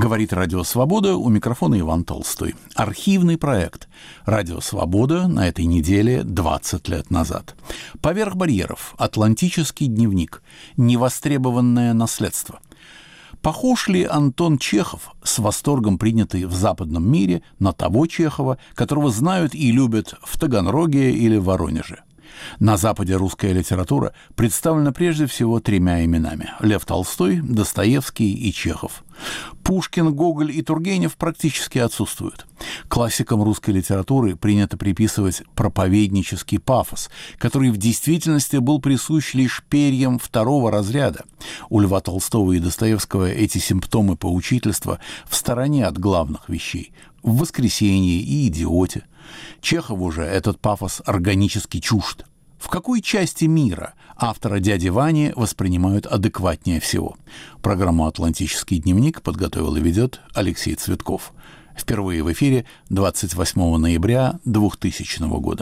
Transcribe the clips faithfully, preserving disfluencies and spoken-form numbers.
Говорит «Радио Свобода», у микрофона Иван Толстой. Архивный проект «Радио Свобода» на этой неделе двадцать лет назад. «Поверх барьеров. Атлантический дневник. Невостребованное наследство». Похож ли Антон Чехов, с восторгом принятый в западном мире, на того Чехова, которого знают и любят в Таганроге или Воронеже? На Западе русская литература представлена прежде всего тремя именами – Лев Толстой, Достоевский и Чехов. Пушкин, Гоголь и Тургенев практически отсутствуют. Классикам русской литературы принято приписывать проповеднический пафос, который в действительности был присущ лишь перьям второго разряда. У Льва Толстого и Достоевского эти симптомы поучительства в стороне от главных вещей – в «Воскресенье» и «Идиоте». Чехову же этот пафос органически чужд. В какой части мира автора «Дяди Вани» воспринимают адекватнее всего? Программу «Атлантический дневник» подготовил и ведет Алексей Цветков. Впервые в эфире двадцать восьмого ноября двухтысячного года.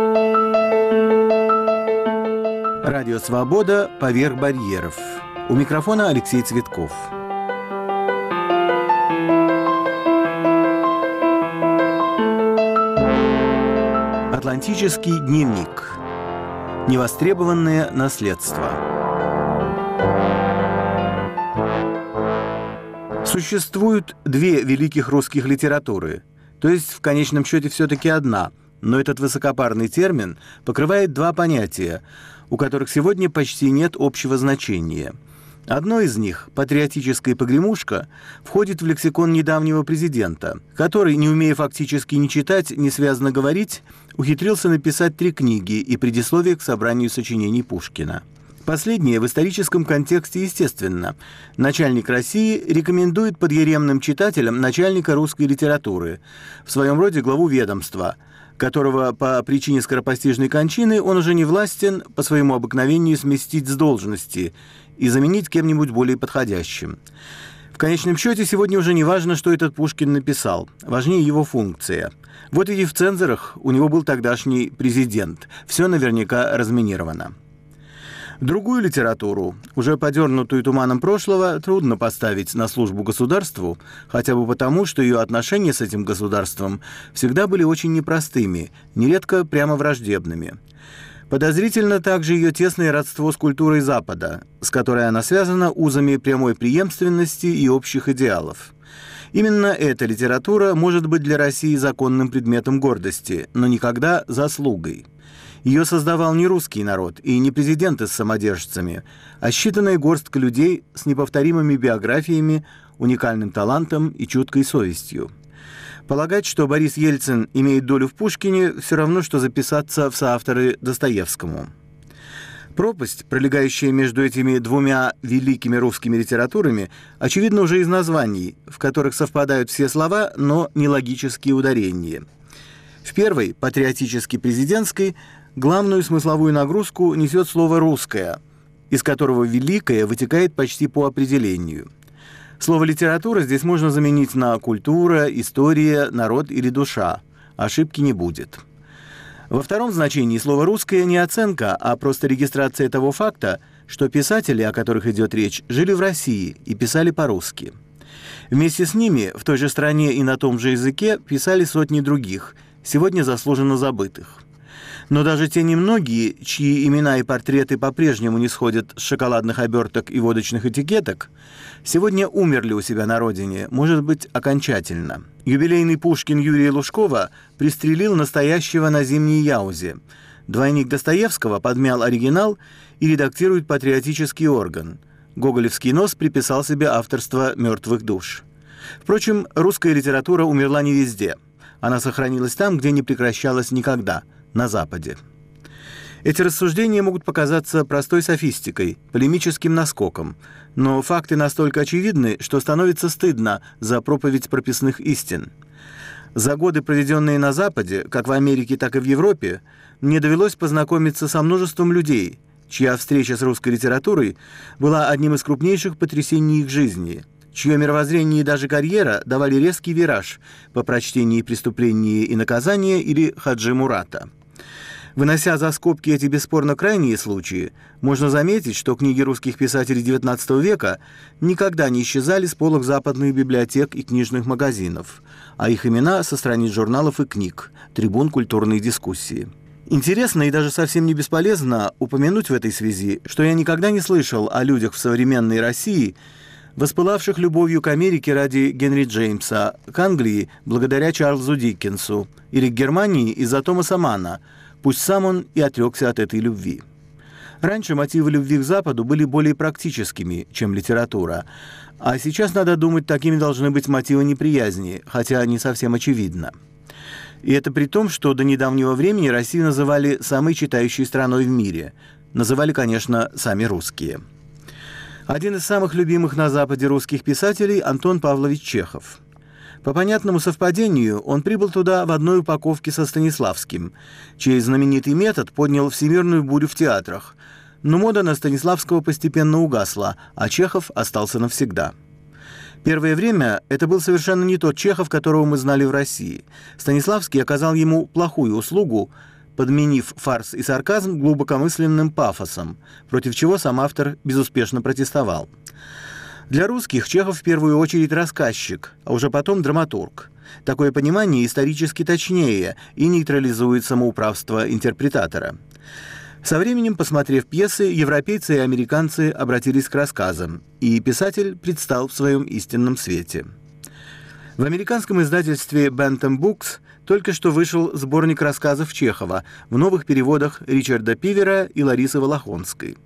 Радио «Свобода. Поверх барьеров». У микрофона Алексей Цветков. Атлантический дневник. Невостребованное наследство. Существуют две великих русских литературы, то есть в конечном счете все-таки одна, но этот высокопарный термин покрывает два понятия, у которых сегодня почти нет общего значения. Одно из них, патриотическая погремушка, входит в лексикон недавнего президента, который, не умея фактически ни читать, ни связно говорить, ухитрился написать три книги и предисловие к собранию сочинений Пушкина. Последнее в историческом контексте естественно. Начальник России рекомендует подъеремным читателям начальника русской литературы, в своем роде главу ведомства, которого по причине скоропостижной кончины он уже не властен по своему обыкновению сместить с должности и заменить кем-нибудь более подходящим. В конечном счете, сегодня уже не важно, что этот Пушкин написал, важнее его функция. Вот и в цензорах у него был тогдашний президент, все наверняка разминировано. Другую литературу, уже подернутую туманом прошлого, трудно поставить на службу государству, хотя бы потому, что ее отношения с этим государством всегда были очень непростыми, нередко прямо враждебными. Подозрительно также ее тесное родство с культурой Запада, с которой она связана узами прямой преемственности и общих идеалов. Именно эта литература может быть для России законным предметом гордости, но никогда заслугой. Ее создавал не русский народ и не президенты с самодержцами, а считанная горстка людей с неповторимыми биографиями, уникальным талантом и чуткой совестью. Полагать, что Борис Ельцин имеет долю в Пушкине, все равно, что записаться в соавторы Достоевскому. Пропасть, пролегающая между этими двумя великими русскими литературами, очевидна уже из названий, в которых совпадают все слова, но не логические ударения. В первой, патриотически-президентской, главную смысловую нагрузку несет слово «русское», из которого «великое» вытекает почти по определению. Слово «литература» здесь можно заменить на «культура», «история», «народ» или «душа». Ошибки не будет. Во втором значении слово «русское» не оценка, а просто регистрация того факта, что писатели, о которых идет речь, жили в России и писали по-русски. Вместе с ними в той же стране и на том же языке писали сотни других, сегодня заслуженно забытых. Но даже те немногие, чьи имена и портреты по-прежнему не сходят с шоколадных оберток и водочных этикеток, сегодня умерли у себя на родине, может быть, окончательно. Юбилейный Пушкин Юрия Лужкова пристрелил настоящего на Зимней Яузе. Двойник Достоевского подмял оригинал и редактирует патриотический орган. Гоголевский нос приписал себе авторство «Мертвых душ». Впрочем, русская литература умерла не везде. Она сохранилась там, где не прекращалась никогда – на Западе. Эти рассуждения могут показаться простой софистикой, полемическим наскоком, но факты настолько очевидны, что становится стыдно за проповедь прописных истин. За годы, проведенные на Западе, как в Америке, так и в Европе, мне довелось познакомиться со множеством людей, чья встреча с русской литературой была одним из крупнейших потрясений их жизни, чье мировоззрение и даже карьера давали резкий вираж по прочтении «Преступления и наказания» или «Хаджи Мурата». Вынося за скобки эти бесспорно крайние случаи, можно заметить, что книги русских писателей девятнадцатого века никогда не исчезали с полок западных библиотек и книжных магазинов, а их имена со страниц журналов и книг, трибун культурной дискуссии. Интересно и даже совсем не бесполезно упомянуть в этой связи, что я никогда не слышал о людях в современной России, воспылавших любовью к Америке ради Генри Джеймса, к Англии благодаря Чарльзу Диккенсу или к Германии из-за Томаса Манна, пусть сам он и отрекся от этой любви. Раньше мотивы любви к Западу были более практическими, чем литература, а сейчас, надо думать, такими должны быть мотивы неприязни, хотя не совсем очевидно. И это при том, что до недавнего времени Россию называли самой читающей страной в мире. Называли, конечно, сами русские. Один из самых любимых на Западе русских писателей – Антон Павлович Чехов. По понятному совпадению он прибыл туда в одной упаковке со Станиславским, чей знаменитый метод поднял всемирную бурю в театрах. Но мода на Станиславского постепенно угасла, а Чехов остался навсегда. Первое время это был совершенно не тот Чехов, которого мы знали в России. Станиславский оказал ему плохую услугу, подменив фарс и сарказм глубокомысленным пафосом, против чего сам автор безуспешно протестовал. Для русских Чехов в первую очередь рассказчик, а уже потом драматург. Такое понимание исторически точнее и нейтрализует самоуправство интерпретатора. Со временем, посмотрев пьесы, европейцы и американцы обратились к рассказам, и писатель предстал в своем истинном свете. В американском издательстве Bantam Books только что вышел сборник рассказов Чехова в новых переводах Ричарда Пивера и Ларисы Волохонской.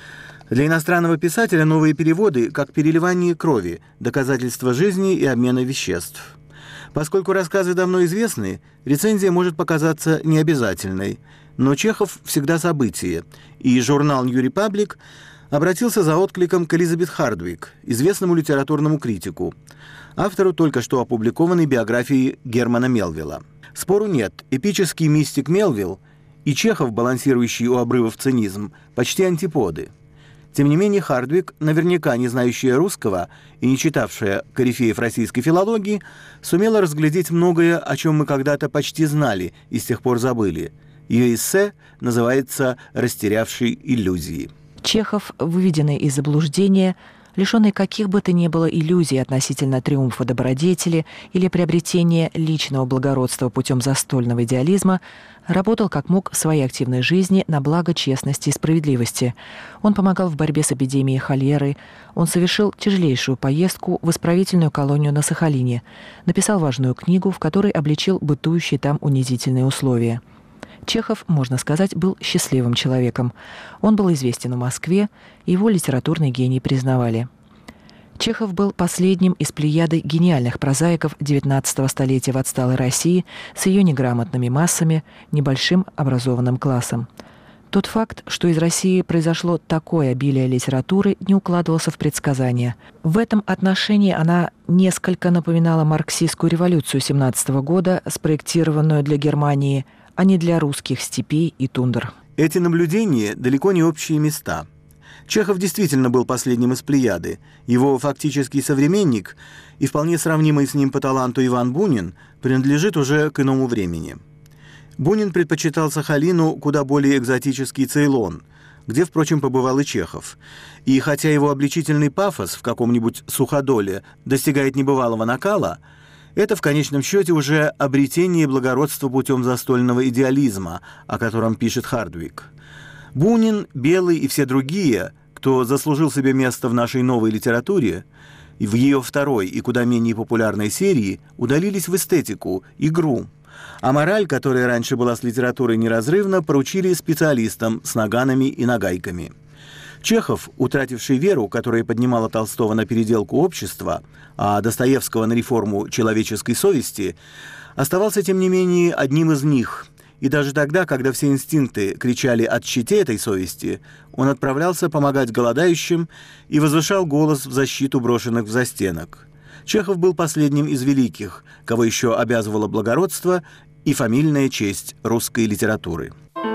Для иностранного писателя новые переводы как переливание крови, доказательство жизни и обмена веществ. Поскольку рассказы давно известны, рецензия может показаться необязательной, но Чехов всегда событие, и журнал New Republic обратился за откликом к Элизабет Хардвик, известному литературному критику, автору только что опубликованной биографии Германа Мелвилла. Спору нет, эпический мистик Мелвилл и Чехов, балансирующий у обрывов цинизм, почти антиподы. Тем не менее, Хардвик, наверняка не знающая русского и не читавшая корифеев российской филологии, сумела разглядеть многое, о чем мы когда-то почти знали и с тех пор забыли. Ее эссе называется «Растерявший иллюзии». Чехов, выведенный из заблуждения, лишенный каких бы то ни было иллюзий относительно триумфа добродетели или приобретения личного благородства путем застольного идеализма, работал как мог в своей активной жизни на благо честности и справедливости. Он помогал в борьбе с эпидемией холеры, он совершил тяжелейшую поездку в исправительную колонию на Сахалине, написал важную книгу, в которой обличил бытующие там унизительные условия. Чехов, можно сказать, был счастливым человеком. Он был известен в Москве, его литературный гений признавали. Чехов был последним из плеяды гениальных прозаиков девятнадцатого столетия в отсталой России с ее неграмотными массами, небольшим образованным классом. Тот факт, что из России произошло такое обилие литературы, не укладывался в предсказания. В этом отношении она несколько напоминала марксистскую революцию семнадцатого года, спроектированную для Германии, а не для русских степей и тундр. Эти наблюдения далеко не общие места. Чехов действительно был последним из плеяды. Его фактический современник и вполне сравнимый с ним по таланту Иван Бунин принадлежит уже к иному времени. Бунин предпочитал Сахалину куда более экзотический Цейлон, где, впрочем, побывал и Чехов. И хотя его обличительный пафос в каком-нибудь Суходоле достигает небывалого накала, это в конечном счете уже обретение благородства путем застольного идеализма, о котором пишет Хардвик. Бунин, Белый и все другие, кто заслужил себе место в нашей новой литературе, и в ее второй и куда менее популярной серии, удалились в эстетику, игру. А мораль, которая раньше была с литературой неразрывна, поручили специалистам с наганами и нагайками. Чехов, утративший веру, которая поднимала Толстого на переделку общества, а Достоевского на реформу человеческой совести, оставался, тем не менее, одним из них. И даже тогда, когда все инстинкты кричали о тщете этой совести, он отправлялся помогать голодающим и возвышал голос в защиту брошенных в застенок. Чехов был последним из великих, кого еще обязывало благородство и фамильная честь русской литературы.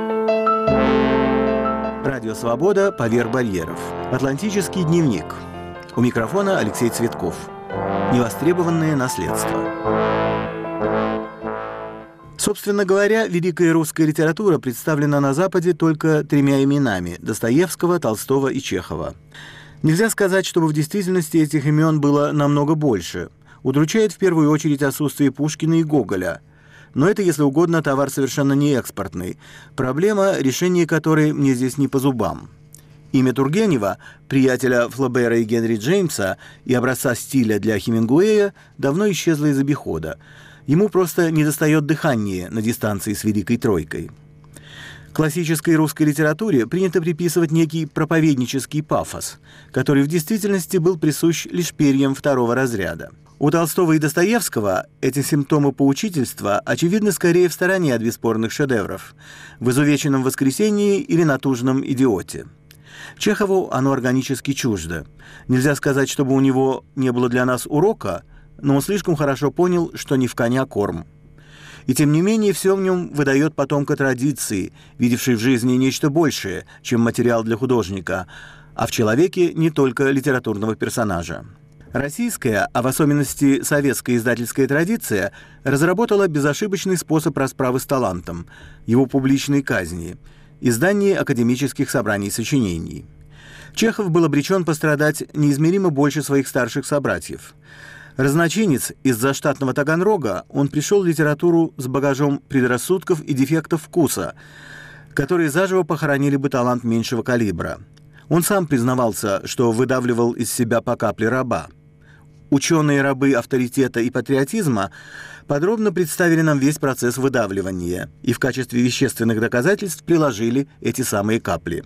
Радио «Свобода. Поверх барьеров». Атлантический дневник. У микрофона Алексей Цветков. Невостребованное наследство. Собственно говоря, великая русская литература представлена на Западе только тремя именами – Достоевского, Толстого и Чехова. Нельзя сказать, чтобы в действительности этих имен было намного больше. Удручает в первую очередь отсутствие Пушкина и Гоголя. Но это, если угодно, товар совершенно не экспортный. Проблема, решение которой мне здесь не по зубам. Имя Тургенева, приятеля Флобера и Генри Джеймса и образца стиля для Хемингуэя, давно исчезло из обихода. Ему просто недостает дыхания на дистанции с Великой Тройкой. Классической русской литературе принято приписывать некий проповеднический пафос, который в действительности был присущ лишь перьям второго разряда. У Толстого и Достоевского эти симптомы поучительства очевидны скорее в стороне от бесспорных шедевров, в изувеченном «Воскресении» или натужном «Идиоте». Чехову оно органически чуждо. Нельзя сказать, чтобы у него не было для нас урока, но он слишком хорошо понял, что не в коня корм. И тем не менее все в нем выдает потомка традиции, видевшей в жизни нечто большее, чем материал для художника, а в человеке не только литературного персонажа. Российская, а в особенности советская издательская традиция разработала безошибочный способ расправы с талантом, его публичной казни, издание академических собраний сочинений. Чехов был обречен пострадать неизмеримо больше своих старших собратьев. Разночинец из заштатного Таганрога, он пришел в литературу с багажом предрассудков и дефектов вкуса, которые заживо похоронили бы талант меньшего калибра. Он сам признавался, что выдавливал из себя по капле раба. Ученые-рабы авторитета и патриотизма подробно представили нам весь процесс выдавливания и в качестве вещественных доказательств приложили эти самые капли.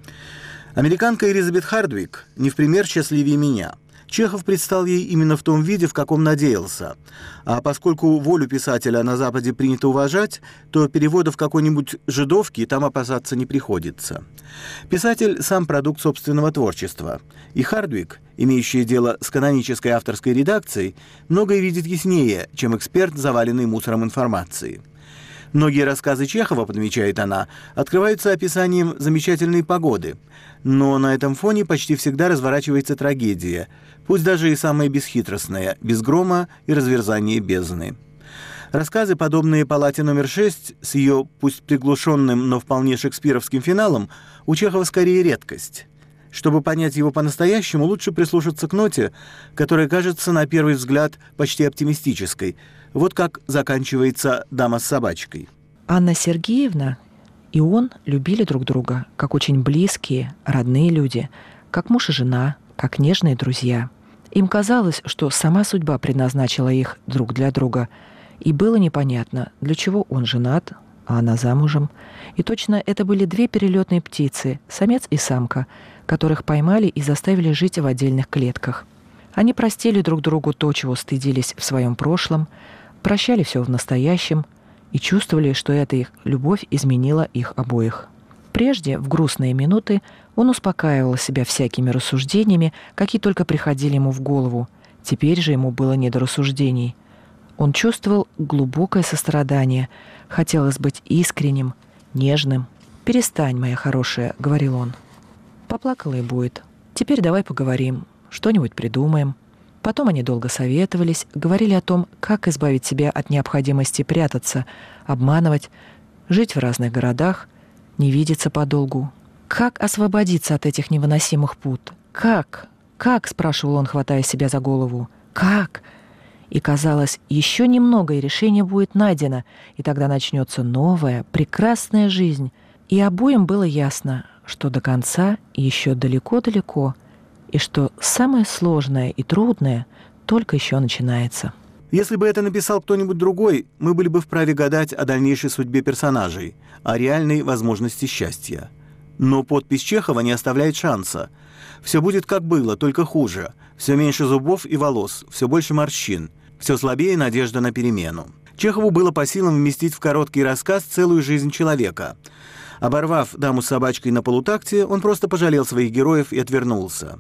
Американка Элизабет Хардвик не в пример счастливее меня. Чехов предстал ей именно в том виде, в каком надеялся. А поскольку волю писателя на Западе принято уважать, то переводов какой-нибудь жидовки там опасаться не приходится. Писатель – сам продукт собственного творчества. И Хардвик, имеющая дело с канонической авторской редакцией, многое видит яснее, чем эксперт, заваленный мусором информации. Многие рассказы Чехова, подмечает она, открываются описанием замечательной погоды. Но на этом фоне почти всегда разворачивается трагедия, пусть даже и самая бесхитростная, без грома и разверзания бездны. Рассказы, подобные «Палате номер шесть», с ее пусть приглушенным, но вполне шекспировским финалом, у Чехова скорее редкость. Чтобы понять его по-настоящему, лучше прислушаться к ноте, которая кажется на первый взгляд почти оптимистической. Вот как заканчивается «Дама с собачкой». Анна Сергеевна и он любили друг друга, как очень близкие, родные люди, как муж и жена, как нежные друзья. Им казалось, что сама судьба предназначила их друг для друга, и было непонятно, для чего он женат, а она замужем. И точно это были две перелетные птицы, самец и самка, которых поймали и заставили жить в отдельных клетках. Они простили друг другу то, чего стыдились в своем прошлом, прощали все в настоящем и чувствовали, что эта их любовь изменила их обоих. Прежде, в грустные минуты, он успокаивал себя всякими рассуждениями, какие только приходили ему в голову. Теперь же ему было не до рассуждений. Он чувствовал глубокое сострадание, хотелось быть искренним, нежным. «Перестань, моя хорошая», — говорил он. Поплакала и будет. Теперь давай поговорим, что-нибудь придумаем. Потом они долго советовались, говорили о том, как избавить себя от необходимости прятаться, обманывать, жить в разных городах, не видеться подолгу. Как освободиться от этих невыносимых пут? Как? Как? — спрашивал он, хватая себя за голову. Как? И казалось, еще немного, и решение будет найдено, и тогда начнется новая, прекрасная жизнь. И обоим было ясно, что до конца еще далеко-далеко, и что самое сложное и трудное только еще начинается. Если бы это написал кто-нибудь другой, мы были бы вправе гадать о дальнейшей судьбе персонажей, о реальной возможности счастья. Но подпись Чехова не оставляет шанса. Все будет как было, только хуже. Все меньше зубов и волос, все больше морщин, все слабее надежда на перемену. Чехову было по силам вместить в короткий рассказ целую жизнь человека. Оборвав «Даму с собачкой» на полутакте, он просто пожалел своих героев и отвернулся.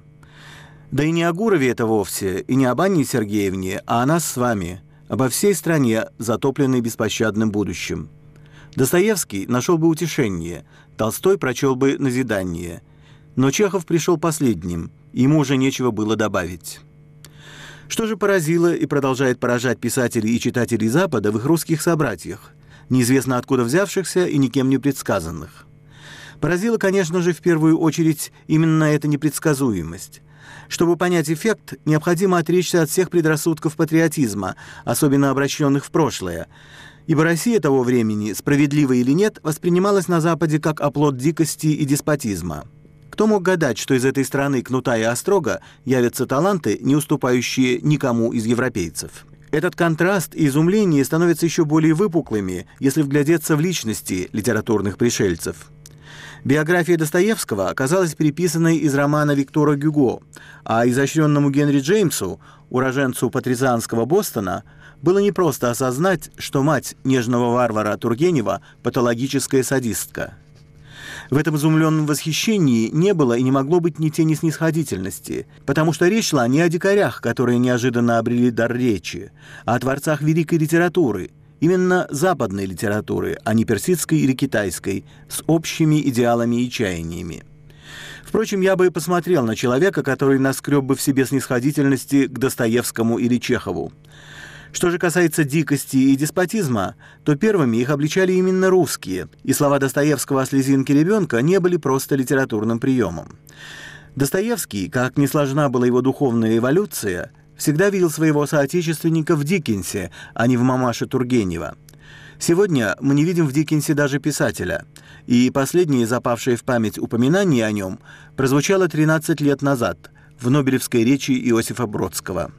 Да и не о Гурове это вовсе, и не об Анне Сергеевне, а о нас с вами, обо всей стране, затопленной беспощадным будущим. Достоевский нашел бы утешение, Толстой прочел бы назидание. Но Чехов пришел последним, ему уже нечего было добавить. Что же поразило и продолжает поражать писателей и читателей Запада в их русских собратьях? неизвестно откуда взявшихся и никем не предсказанных. Поразила, конечно же, в первую очередь именно эта непредсказуемость. Чтобы понять эффект, необходимо отречься от всех предрассудков патриотизма, особенно обращенных в прошлое, ибо Россия того времени, справедливо или нет, воспринималась на Западе как оплот дикости и деспотизма. Кто мог гадать, что из этой страны кнута и острога явятся таланты, не уступающие никому из европейцев? Этот контраст и изумление становятся еще более выпуклыми, если вглядеться в личности литературных пришельцев. Биография Достоевского оказалась переписанной из романа Виктора Гюго, а изощренному Генри Джеймсу, уроженцу патрицианского Бостона, было непросто осознать, что мать нежного варвара Тургенева – патологическая садистка. В этом изумленном восхищении не было и не могло быть ни тени снисходительности, потому что речь шла не о дикарях, которые неожиданно обрели дар речи, а о творцах великой литературы, именно западной литературы, а не персидской или китайской, с общими идеалами и чаяниями. Впрочем, я бы посмотрел на человека, который наскреб бы в себе снисходительности к Достоевскому или Чехову. Что же касается дикости и деспотизма, то первыми их обличали именно русские, и слова Достоевского о слезинке ребенка не были просто литературным приемом. Достоевский, как ни сложна была его духовная эволюция, всегда видел своего соотечественника в Диккенсе, а не в мамаше Тургенева. Сегодня мы не видим в Диккенсе даже писателя, и последнее запавшее в память упоминание о нем прозвучало тринадцать лет назад в Нобелевской речи Иосифа Бродского.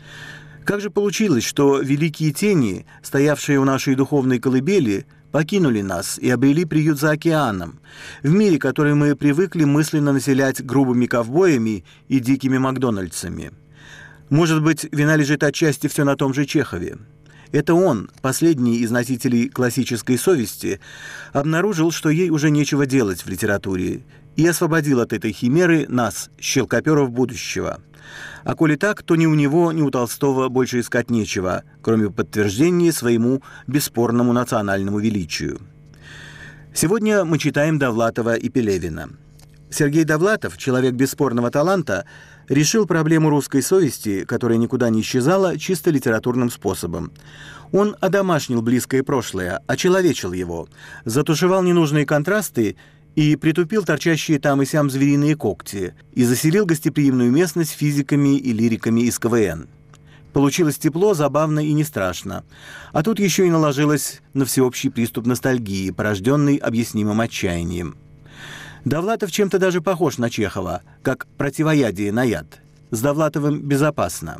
Как же получилось, что великие тени, стоявшие у нашей духовной колыбели, покинули нас и обрели приют за океаном, в мире, который мы привыкли мысленно населять грубыми ковбоями и дикими макдональдсами? Может быть, вина лежит отчасти все на том же Чехове. Это он, последний из носителей классической совести, обнаружил, что ей уже нечего делать в литературе, и освободил от этой химеры нас, щелкоперов будущего. А коли так, то ни у него, ни у Толстого больше искать нечего, кроме подтверждения своему бесспорному национальному величию. Сегодня мы читаем Довлатова и Пелевина. Сергей Довлатов, человек бесспорного таланта, решил проблему русской совести, которая никуда не исчезала, чисто литературным способом. Он одомашнил близкое прошлое, очеловечил его, затушевал ненужные контрасты и притупил торчащие там и сям звериные когти, и заселил гостеприимную местность физиками и лириками из ка вэ эн. Получилось тепло, забавно и не страшно. А тут еще и наложилось на всеобщий приступ ностальгии, порожденный объяснимым отчаянием. Довлатов чем-то даже похож на Чехова, как противоядие на яд. С Довлатовым безопасно.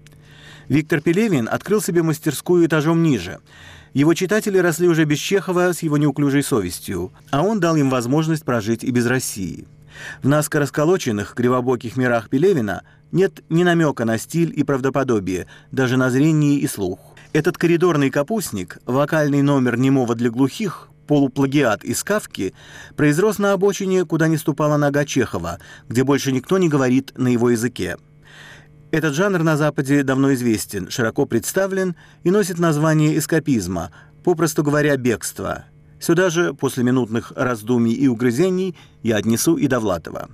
Виктор Пелевин открыл себе мастерскую этажом ниже. Его читатели росли уже без Чехова с его неуклюжей совестью, а он дал им возможность прожить и без России. В наскоро расколоченных, кривобоких мирах Пелевина нет ни намека на стиль и правдоподобие, даже на зрение и слух. Этот коридорный капустник, вокальный номер немого для глухих, полуплагиат из Кафки, произрос на обочине, куда не ступала нога Чехова, где больше никто не говорит на его языке. Этот жанр на Западе давно известен, широко представлен и носит название эскапизма, попросту говоря, бегства. Сюда же, после минутных раздумий и угрызений, я отнесу и Довлатова.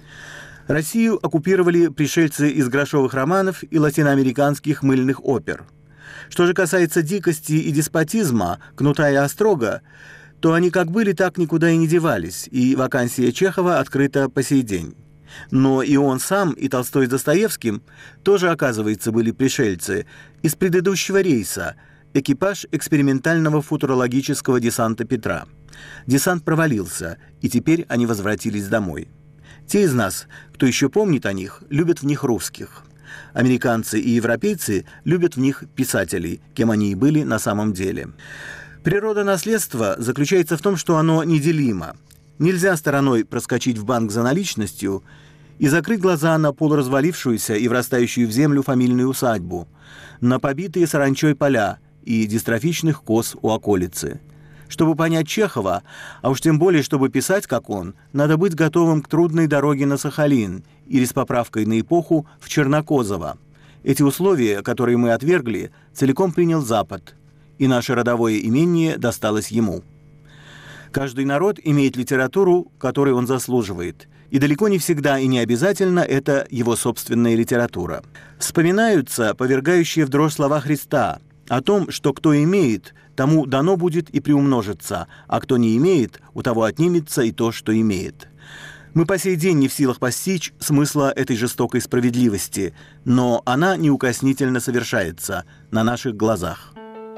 Россию оккупировали пришельцы из грошовых романов и латиноамериканских мыльных опер. Что же касается дикости и деспотизма, кнута и острога, то они как были, так никуда и не девались, и вакансия Чехова открыта по сей день. Но и он сам, и Толстой с Достоевским тоже, оказывается, были пришельцы из предыдущего рейса, экипаж экспериментального футурологического десанта Петра. Десант провалился, и теперь они возвратились домой. Те из нас, кто еще помнит о них, любят в них русских. Американцы и европейцы любят в них писателей, кем они и были на самом деле. Природа наследства заключается в том, что оно неделимо. Нельзя стороной проскочить в банк за наличностью и закрыть глаза на полуразвалившуюся и врастающую в землю фамильную усадьбу, на побитые саранчой поля и дистрофичных коз у околицы. Чтобы понять Чехова, а уж тем более, чтобы писать, как он, надо быть готовым к трудной дороге на Сахалин или с поправкой на эпоху в Чернокозово. Эти условия, которые мы отвергли, целиком принял Запад, и наше родовое имение досталось ему. Каждый народ имеет литературу, которой он заслуживает, и далеко не всегда и не обязательно это его собственная литература. Вспоминаются повергающие в дрожь слова Христа: о том, что кто имеет, тому дано будет и приумножится, а кто не имеет, у того отнимется и то, что имеет. Мы по сей день не в силах постичь смысла этой жестокой справедливости, но она неукоснительно совершается на наших глазах.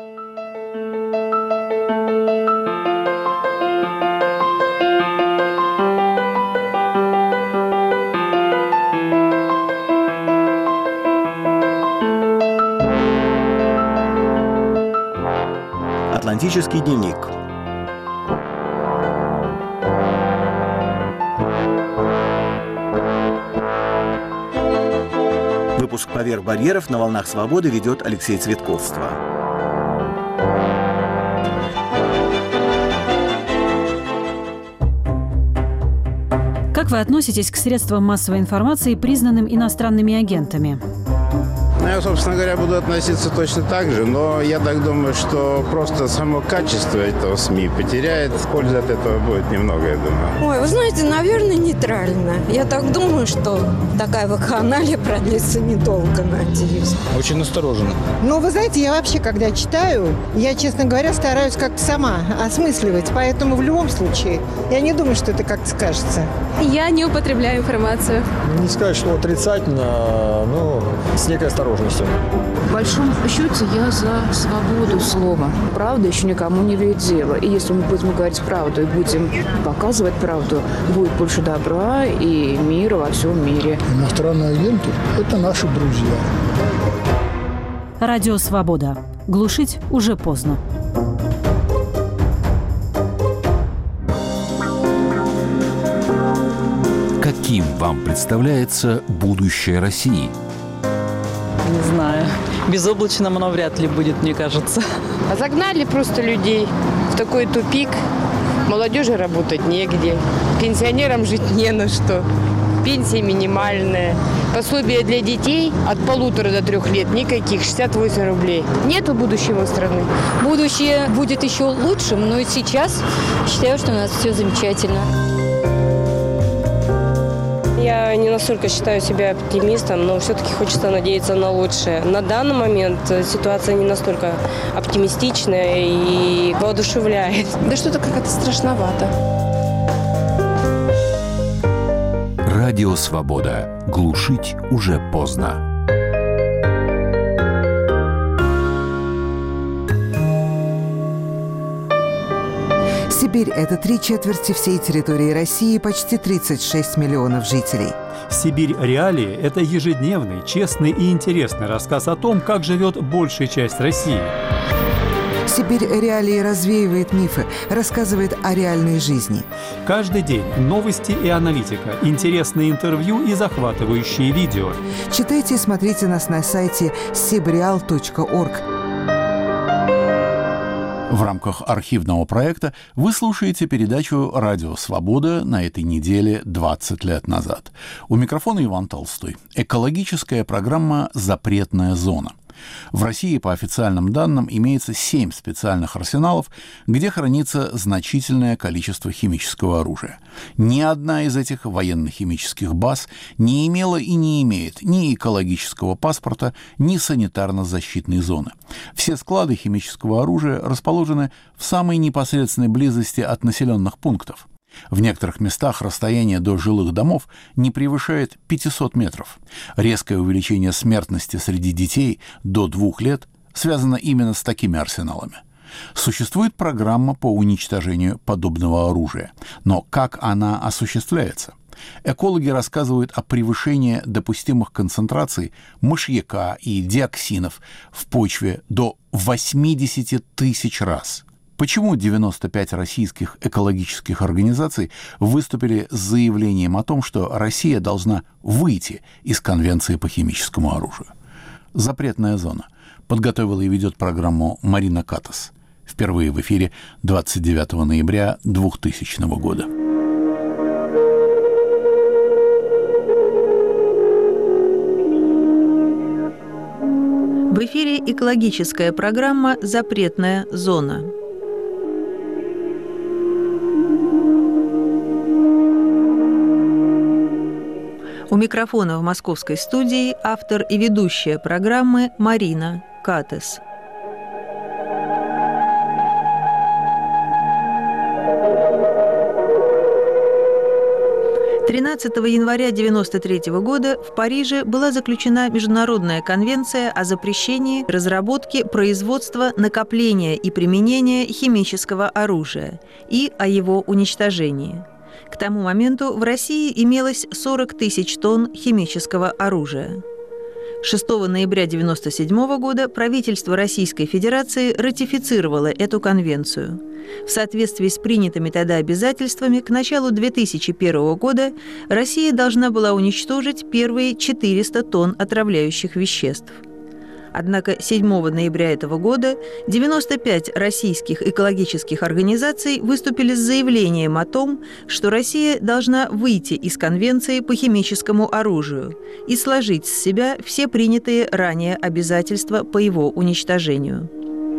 Атлантический дневник. Выпуск «Поверх барьеров» на волнах свободы ведет Алексей Цветковство. Как вы относитесь к средствам массовой информации, признанным иностранными агентами? Я, собственно говоря, буду относиться точно так же, но я так думаю, что просто само качество этого СМИ потеряет. Пользы от этого будет немного, я думаю. Ой, вы знаете, наверное, нейтрально. Я так думаю, что такая вакханалия продлится недолго, надеюсь. Очень настороженно. Ну, вы знаете, я вообще, когда читаю, я, честно говоря, стараюсь как-то сама осмысливать, поэтому в любом случае я не думаю, что это как-то скажется. Я не употребляю информацию. Не сказать, что отрицательно, но с некой осторожностью. В большом счете я за свободу слова. Правда еще никому не вредит дело. И если мы будем говорить правду и будем показывать правду, будет больше добра и мира во всем мире. Иностранные агенты – это наши друзья. Радио «Свобода». Глушить уже поздно. Каким вам представляется будущее России? Не знаю. Безоблачным оно вряд ли будет, мне кажется. А загнали просто людей в такой тупик. Молодежи работать негде. Пенсионерам жить не на что. Пенсия минимальная. Пособие для детей от полутора до трех лет никаких, шестьдесят восемь рублей. Нету будущего страны. Будущее будет еще лучшим, но и сейчас считаю, что у нас все замечательно. Я не настолько считаю себя оптимистом, но все-таки хочется надеяться на лучшее. На данный момент ситуация не настолько оптимистичная и воодушевляет. Да что-то как-то страшновато. Радио «Свобода». Глушить уже поздно. Сибирь – это три четверти всей территории России, почти тридцать шесть миллионов жителей. «Сибирь. Реалии» – это ежедневный, честный и интересный рассказ о том, как живет большая часть России. «Сибирь. Реалии» развеивает мифы, рассказывает о реальной жизни. Каждый день новости и аналитика, интересные интервью и захватывающие видео. Читайте и смотрите нас на сайте сибреал точка орг. В рамках архивного проекта вы слушаете передачу «Радио Свобода» на этой неделе двадцать лет назад. У микрофона Иван Толстой. Экологическая программа «Запретная зона». В России, по официальным данным, имеется семь специальных арсеналов, где хранится значительное количество химического оружия. Ни одна из этих военно-химических баз не имела и не имеет ни экологического паспорта, ни санитарно-защитной зоны. Все склады химического оружия расположены в самой непосредственной близости от населенных пунктов. В некоторых местах расстояние до жилых домов не превышает пятьсот метров. Резкое увеличение смертности среди детей до двух лет связано именно с такими арсеналами. Существует программа по уничтожению подобного оружия, но как она осуществляется? Экологи рассказывают о превышении допустимых концентраций мышьяка и диоксинов в почве до восемьдесят тысяч раз. Почему девяносто пять российских экологических организаций выступили с заявлением о том, что Россия должна выйти из Конвенции по химическому оружию? «Запретная зона» подготовила и ведет программу Марина Катас. Впервые в эфире двадцать девятого ноября двухтысячного года. В эфире экологическая программа «Запретная зона». У микрофона в московской студии автор и ведущая программы Марина Катас. тринадцатого января тысяча девятьсот девяносто третьего года в Париже была заключена Международная конвенция о запрещении разработки, производства, накопления и применения химического оружия и о его уничтожении. К тому моменту в России имелось сорок тысяч тонн химического оружия. шестого ноября тысяча девятьсот девяносто седьмого года правительство Российской Федерации ратифицировало эту конвенцию. В соответствии с принятыми тогда обязательствами к началу две тысячи первого года Россия должна была уничтожить первые четыреста тонн отравляющих веществ. Однако седьмого ноября этого года девяносто пять российских экологических организаций выступили с заявлением о том, что Россия должна выйти из Конвенции по химическому оружию и сложить с себя все принятые ранее обязательства по его уничтожению.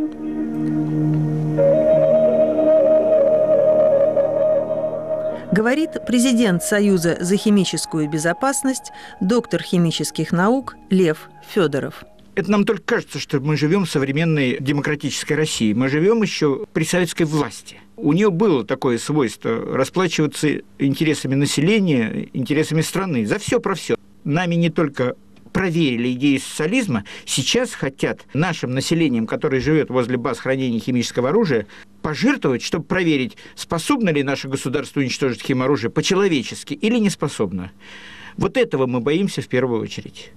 Говорит президент Союза за химическую безопасность, доктор химических наук Лев Федоров. Это нам только кажется, что мы живем в современной демократической России. Мы живем еще при советской власти. У нее было такое свойство расплачиваться интересами населения, интересами страны. За все про все. Нами не только проверили идеи социализма, сейчас хотят нашим населением, которое живет возле баз хранения химического оружия, пожертвовать, чтобы проверить, способно ли наше государство уничтожить химоружие по-человечески или не способно. Вот этого мы боимся в первую очередь.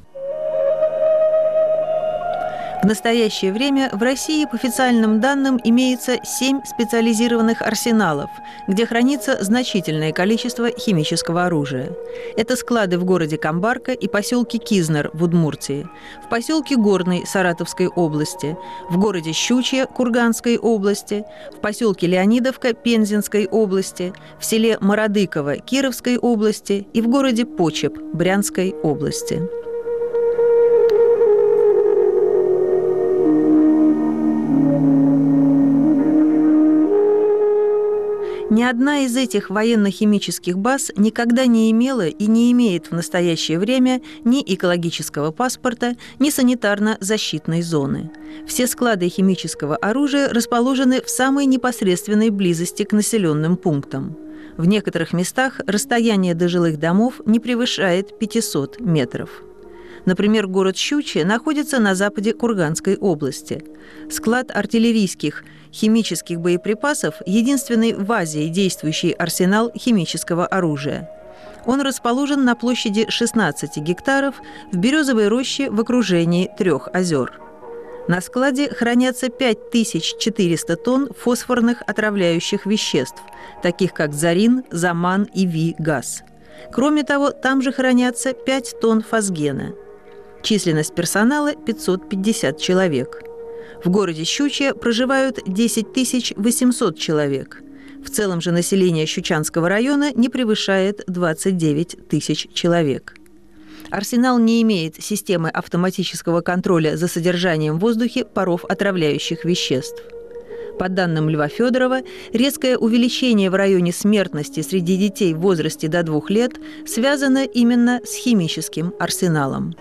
В настоящее время в России, по официальным данным, имеется семь специализированных арсеналов, где хранится значительное количество химического оружия. Это склады в городе Камбарка и поселке Кизнер в Удмуртии, в поселке Горный Саратовской области, в городе Щучье Курганской области, в поселке Леонидовка Пензенской области, в селе Мародыково Кировской области и в городе Почеп Брянской области. Ни одна из этих военно-химических баз никогда не имела и не имеет в настоящее время ни экологического паспорта, ни санитарно-защитной зоны. Все склады химического оружия расположены в самой непосредственной близости к населенным пунктам. В некоторых местах расстояние до жилых домов не превышает пятьсот метров. Например, город Щучье находится на западе Курганской области. Склад артиллерийских химических боеприпасов – единственный в Азии действующий арсенал химического оружия. Он расположен на площади шестнадцати гектаров в березовой роще в окружении трех озер. На складе хранятся пять тысяч четыреста тонн фосфорных отравляющих веществ, таких как зарин, заман и ви-газ. Кроме того, там же хранятся пять тонн фосгена. Численность персонала – пятьсот пятьдесят человек. В городе Щучье проживают десять тысяч восемьсот человек. В целом же население Щучанского района не превышает двадцать девять тысяч человек. Арсенал не имеет системы автоматического контроля за содержанием в воздухе паров отравляющих веществ. По данным Льва Федорова, резкое увеличение в районе смертности среди детей в возрасте до двух лет связано именно с химическим арсеналом.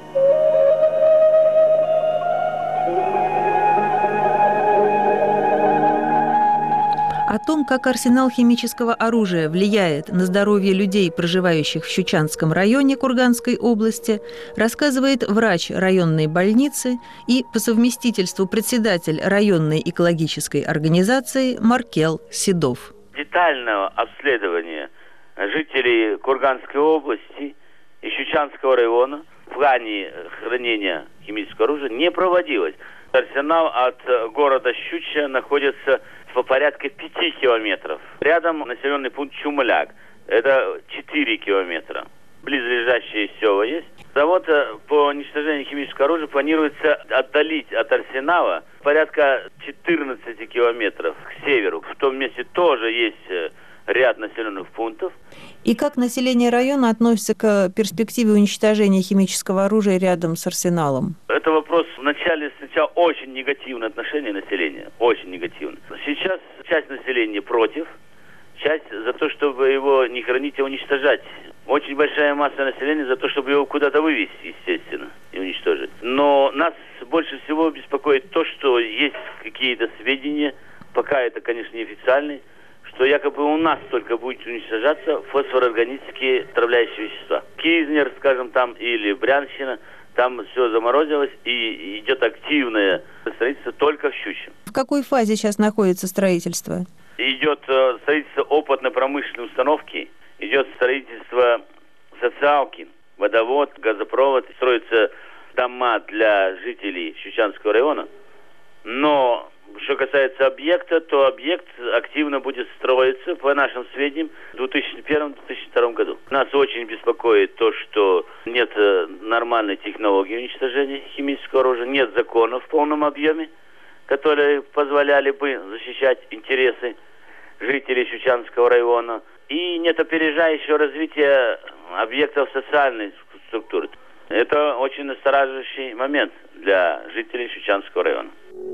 О том, как арсенал химического оружия влияет на здоровье людей, проживающих в Щучанском районе Курганской области, рассказывает врач районной больницы и по совместительству председатель районной экологической организации Маркел Седов. Детального обследования жителей Курганской области и Щучанского района в плане хранения химического оружия не проводилось. Арсенал от города Щучья находится по порядка пяти километров. Рядом населенный пункт Чумляк. Это четыре километра. Близлежащие села есть. Завод по уничтожению химического оружия планируется отдалить от арсенала порядка четырнадцати километров к северу. В том месте тоже есть ряд населенных пунктов. И как население района относится к перспективе уничтожения химического оружия рядом с арсеналом? Это вопрос вначале сначала очень негативное отношение населения, очень негативно. Сейчас часть населения против, часть за то, чтобы его не хранить, а уничтожать. Очень большая масса населения за то, чтобы его куда-то вывезти, естественно, и уничтожить. Но нас больше всего беспокоит то, что есть какие-то сведения, пока это, конечно, неофициальные, что якобы у нас только будет уничтожаться фосфорорганические отравляющие вещества. Кизнер, скажем, там, или Брянщина, там все заморозилось, и идет активное строительство только в Щучьем. В какой фазе сейчас находится строительство? Идет э, строительство опытно-промышленной установки, идет строительство социалки, водовод, газопровод, строятся дома для жителей Щучанского района. Но что касается объекта, то объект активно будет строиться, по нашим сведениям, в две тысячи первом — две тысячи втором году. Нас очень беспокоит то, что нет нормальной технологии уничтожения химического оружия, нет законов в полном объеме, которые позволяли бы защищать интересы жителей Щучанского района. И нет опережающего развития объектов социальной структуры. Это очень настораживающий момент для жителей Щучанского района.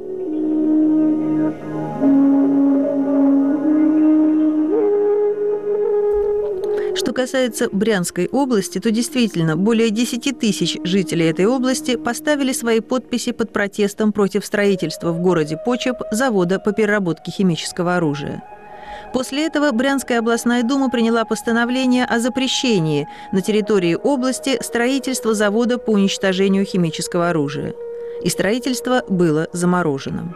Что касается Брянской области, то действительно более десяти тысяч жителей этой области поставили свои подписи под протестом против строительства в городе Почеп завода по переработке химического оружия. После этого Брянская областная дума приняла постановление о запрещении на территории области строительства завода по уничтожению химического оружия. И строительство было заморожено.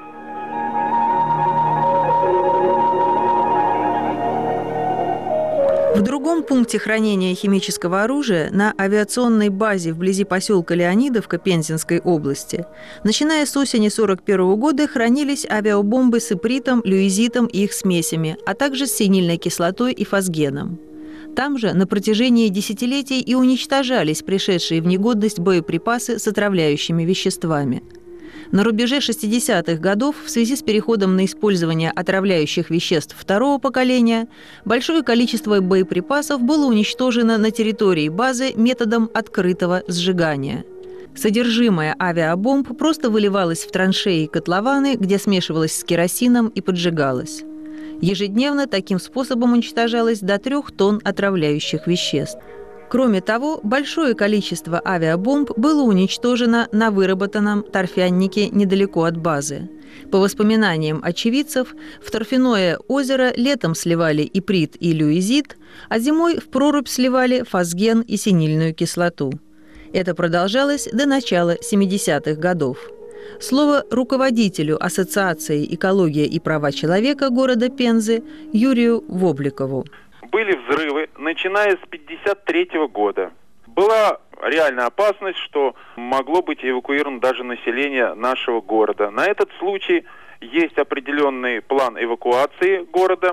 В другом пункте хранения химического оружия на авиационной базе вблизи поселка Леонидовка Пензенской области, начиная с осени тысяча девятьсот сорок первого года, хранились авиабомбы с ипритом, люизитом и их смесями, а также с синильной кислотой и фосгеном. Там же на протяжении десятилетий и уничтожались пришедшие в негодность боеприпасы с отравляющими веществами. На рубеже шестидесятых годов в связи с переходом на использование отравляющих веществ второго поколения большое количество боеприпасов было уничтожено на территории базы методом открытого сжигания. Содержимое авиабомб просто выливалось в траншеи и котлованы, где смешивалось с керосином и поджигалось. Ежедневно таким способом уничтожалось до трех тонн отравляющих веществ. Кроме того, большое количество авиабомб было уничтожено на выработанном торфяннике недалеко от базы. По воспоминаниям очевидцев, в торфяное озеро летом сливали иприт и люизит, а зимой в прорубь сливали фосген и синильную кислоту. Это продолжалось до начала семидесятых годов. Слово руководителю Ассоциации «Экология и права человека» города Пензы Юрию Вобликову. Были взрывы, начиная с пятьдесят третьего года. Была реальная опасность, что могло быть эвакуировано даже население нашего города. На этот случай есть определенный план эвакуации города,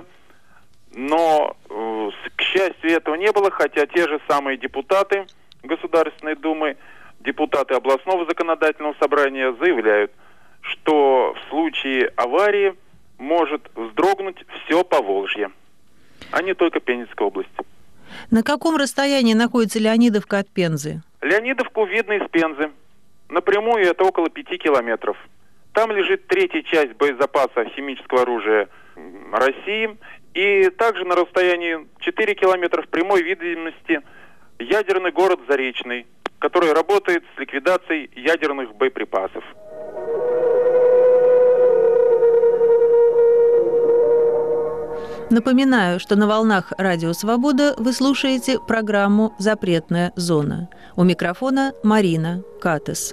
но, к счастью, этого не было, хотя те же самые депутаты Государственной Думы, депутаты областного законодательного собрания заявляют, что в случае аварии может вздрогнуть все Поволжье, а не только Пензенская область. На каком расстоянии находится Леонидовка от Пензы? Леонидовку видно из Пензы. Напрямую это около пяти километров. Там лежит третья часть боезапаса химического оружия России. И также на расстоянии четыре километра в прямой видимости ядерный город Заречный, который работает с ликвидацией ядерных боеприпасов. Напоминаю, что на волнах Радио Свобода вы слушаете программу «Запретная зона». У микрофона Марина Катес.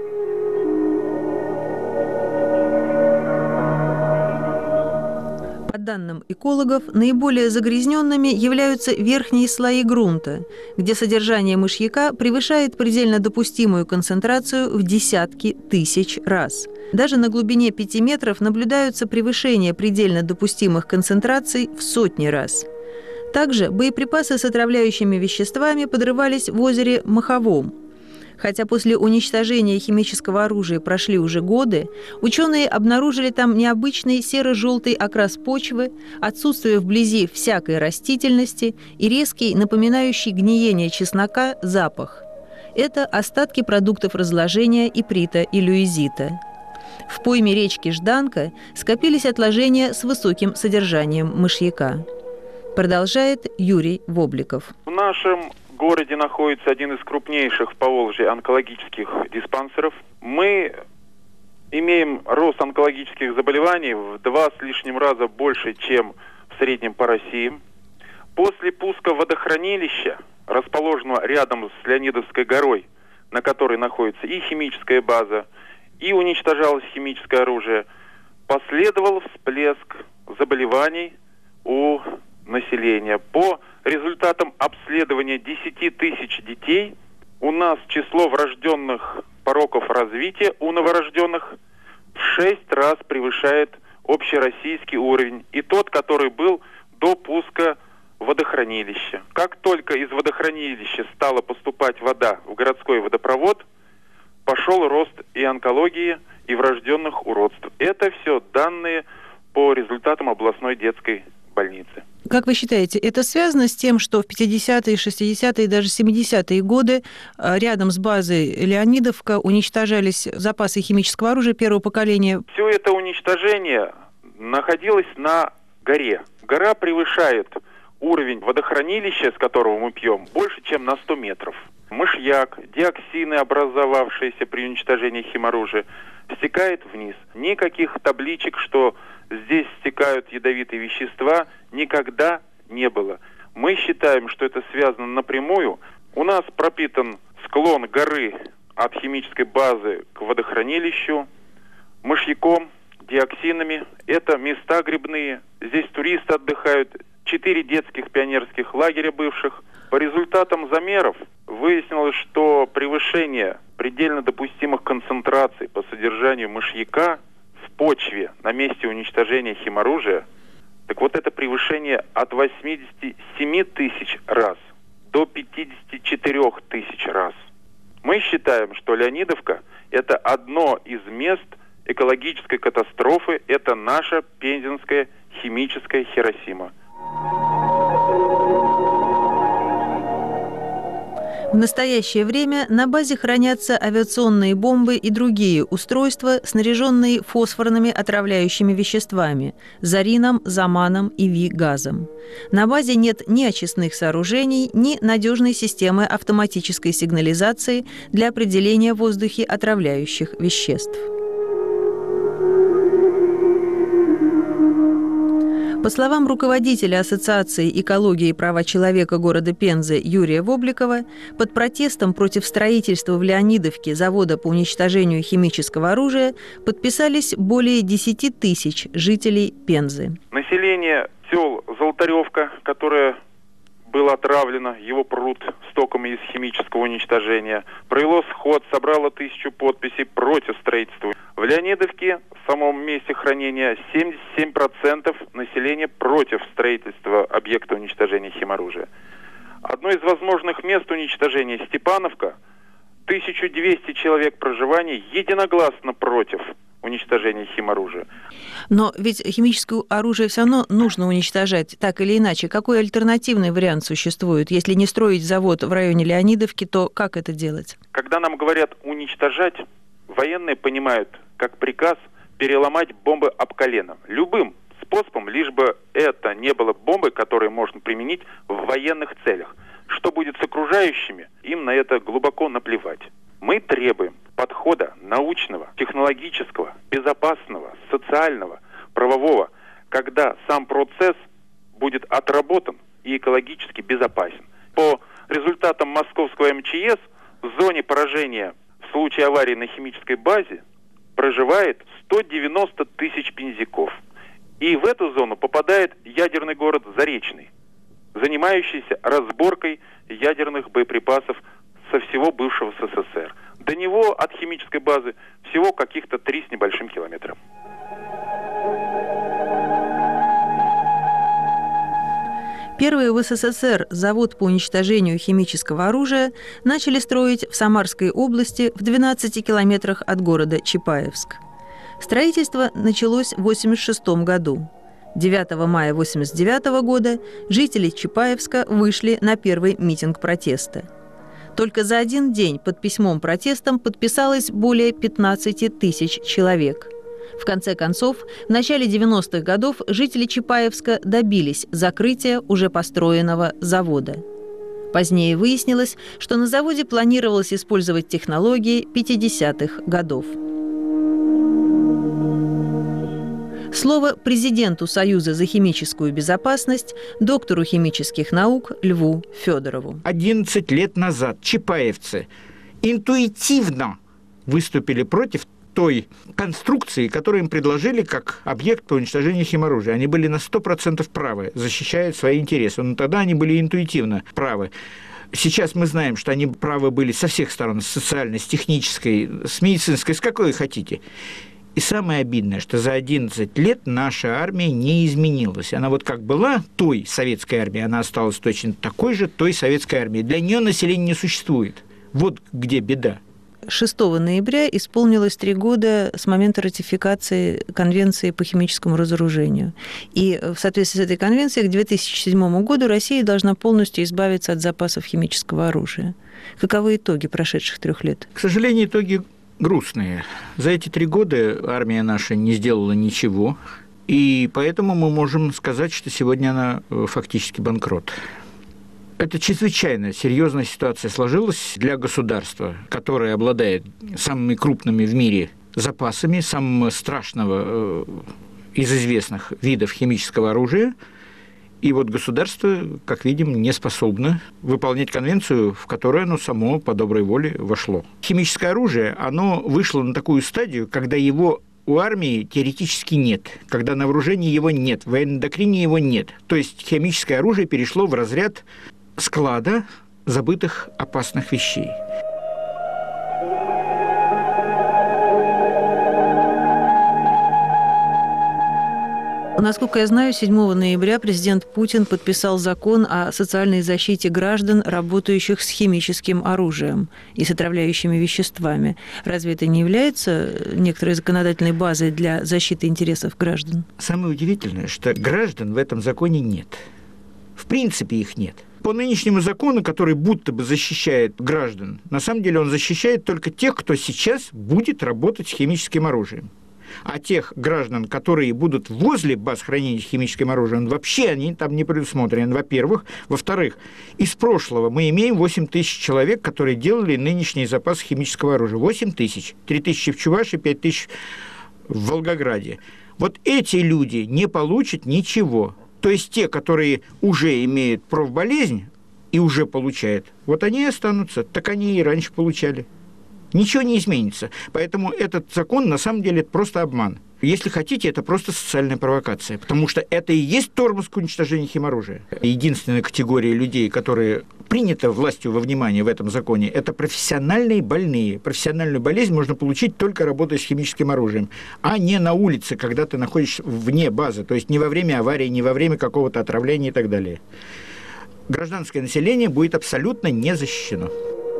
По данным экологов, наиболее загрязненными являются верхние слои грунта, где содержание мышьяка превышает предельно допустимую концентрацию в десятки тысяч раз. Даже на глубине пяти метров наблюдаются превышения предельно допустимых концентраций в сотни раз. Также боеприпасы с отравляющими веществами подрывались в озере Маховом. Хотя после уничтожения химического оружия прошли уже годы, ученые обнаружили там необычный серо-желтый окрас почвы, отсутствие вблизи всякой растительности и резкий, напоминающий гниение чеснока, запах. Это остатки продуктов разложения иприта и люизита. В пойме речки Жданка скопились отложения с высоким содержанием мышьяка. Продолжает Юрий Вобликов. В нашем городе находится один из крупнейших в Поволжье онкологических диспансеров. Мы имеем рост онкологических заболеваний в два с лишним раза больше, чем в среднем по России. После пуска водохранилища, расположенного рядом с Леонидовской горой, на которой находится и химическая база, и уничтожалось химическое оружие, последовал всплеск заболеваний у населения. По результатам обследования десяти тысяч детей у нас число врожденных пороков развития у новорожденных в шесть раз превышает общероссийский уровень, и тот, который был до пуска водохранилища. Как только из водохранилища стала поступать вода в городской водопровод, пошел рост и онкологии, и врожденных уродств. Это все данные по результатам областной детской больницы. Как вы считаете, это связано с тем, что в пятидесятые, шестидесятые и даже семидесятые годы рядом с базой Леонидовка уничтожались запасы химического оружия первого поколения? Все это уничтожение находилось на горе. Гора превышает уровень водохранилища, с которого мы пьем, больше, чем на сто метров. Мышьяк, диоксины, образовавшиеся при уничтожении химоружия, стекает вниз. Никаких табличек, что здесь стекают ядовитые вещества, никогда не было. Мы считаем, что это связано напрямую. У нас пропитан склон горы от химической базы к водохранилищу мышьяком, диоксинами. Это места грибные. Здесь туристы отдыхают. Четыре детских пионерских лагеря бывших. По результатам замеров выяснилось, что превышение предельно допустимых концентраций по содержанию мышьяка в почве на месте уничтожения химоружия, так вот это превышение от восьмидесяти семи тысяч раз до пятидесяти четырёх тысяч раз. Мы считаем, что Леонидовка – это одно из мест экологической катастрофы, это наша пензенская химическая Хиросима. В настоящее время на базе хранятся авиационные бомбы и другие устройства, снаряженные фосфорными отравляющими веществами – зарином, заманом и ви-газом. На базе нет ни очистных сооружений, ни надежной системы автоматической сигнализации для определения в воздухе отравляющих веществ. По словам руководителя Ассоциации экологии и права человека города Пензы Юрия Вобликова, под протестом против строительства в Леонидовке завода по уничтожению химического оружия подписались более десяти тысяч жителей Пензы. Население сел Золотаревка, которое было отравлено, его пруд стоками из химического уничтожения, провело сход, собрало тысячу подписей против строительства. В Леонидовке, в самом месте хранения, семьдесят семь процентов населения против строительства объекта уничтожения химоружия. Одно из возможных мест уничтожения – Степановка, тысяча двести человек проживания единогласно против уничтожения химоружия. Но ведь химическое оружие все равно нужно уничтожать, так или иначе. Какой альтернативный вариант существует? Если не строить завод в районе Леонидовки, то как это делать? Когда нам говорят уничтожать, военные понимают как приказ переломать бомбы об колено. Любым способом, лишь бы это не было бомбой, которые можно применить в военных целях. Что будет с окружающими, им на это глубоко наплевать. Мы требуем подхода научного, технологического, безопасного, социального, правового, когда сам процесс будет отработан и экологически безопасен. По результатам московского эм че эс в зоне поражения в случае аварии на химической базе проживает сто девяносто тысяч пензяков. И в эту зону попадает ядерный город Заречный, занимающийся разборкой ядерных боеприпасов со всего бывшего эс эс эс эр. До него от химической базы всего каких-то три с небольшим километра. Первый в эс эс эс эр завод по уничтожению химического оружия начали строить в Самарской области в двенадцати километрах от города Чапаевск. Строительство началось в восемьдесят шестом году. девятого мая восемьдесят девятого года жители Чапаевска вышли на первый митинг протеста. Только за один день под письмом-протестом подписалось более пятнадцати тысяч человек. В конце концов, в начале девяностых годов жители Чапаевска добились закрытия уже построенного завода. Позднее выяснилось, что на заводе планировалось использовать технологии пятидесятых годов. Слово президенту Союза за химическую безопасность, доктору химических наук Льву Федорову. одиннадцать лет назад чапаевцы интуитивно выступили против той конструкции, которую им предложили как объект по уничтожению химоружия. Они были на сто процентов правы, защищают свои интересы. Но тогда они были интуитивно правы. Сейчас мы знаем, что они правы были со всех сторон, с социальной, с технической, с медицинской, с какой хотите. И самое обидное, что за одиннадцать лет наша армия не изменилась. Она вот как была той советской армией, она осталась точно такой же той советской армией. Для нее население не существует. Вот где беда. шестого ноября исполнилось три года с момента ратификации Конвенции по химическому разоружению. И в соответствии с этой конвенцией к две тысячи седьмому году Россия должна полностью избавиться от запасов химического оружия. Каковы итоги прошедших трех лет? К сожалению, итоги грустные. За эти три года армия наша не сделала ничего, и поэтому мы можем сказать, что сегодня она фактически банкрот. Это чрезвычайно серьезная ситуация сложилась для государства, которое обладает самыми крупными в мире запасами самого страшного из известных видов химического оружия. И вот государство, как видим, не способно выполнять конвенцию, в которую оно само по доброй воле вошло. Химическое оружие, оно вышло на такую стадию, когда его у армии теоретически нет, когда на вооружении его нет, в военной доктрине его нет. То есть химическое оружие перешло в разряд склада забытых опасных вещей. Насколько я знаю, седьмого ноября президент Путин подписал закон о социальной защите граждан, работающих с химическим оружием и с отравляющими веществами. Разве это не является некоторой законодательной базой для защиты интересов граждан? Самое удивительное, что граждан в этом законе нет. В принципе, их нет. По нынешнему закону, который будто бы защищает граждан, на самом деле он защищает только тех, кто сейчас будет работать с химическим оружием. А тех граждан, которые будут возле баз хранения химическим оружием, вообще они там не предусмотрены, во-первых. Во-вторых, из прошлого мы имеем восемь тысяч человек, которые делали нынешние запасы химического оружия. восемь тысяч. три тысячи в Чувашии, пять тысяч в Волгограде. Вот эти люди не получат ничего. То есть те, которые уже имеют профболезнь и уже получают, вот они и останутся. Так они и раньше получали. Ничего не изменится. Поэтому этот закон, на самом деле, это просто обман. Если хотите, это просто социальная провокация, потому что это и есть тормоз к уничтожению химоружия. Единственная категория людей, которые принята властью во внимание в этом законе, это профессиональные больные. Профессиональную болезнь можно получить только работая с химическим оружием, а не на улице, когда ты находишься вне базы, то есть не во время аварии, не во время какого-то отравления и так далее. Гражданское население будет абсолютно не защищено.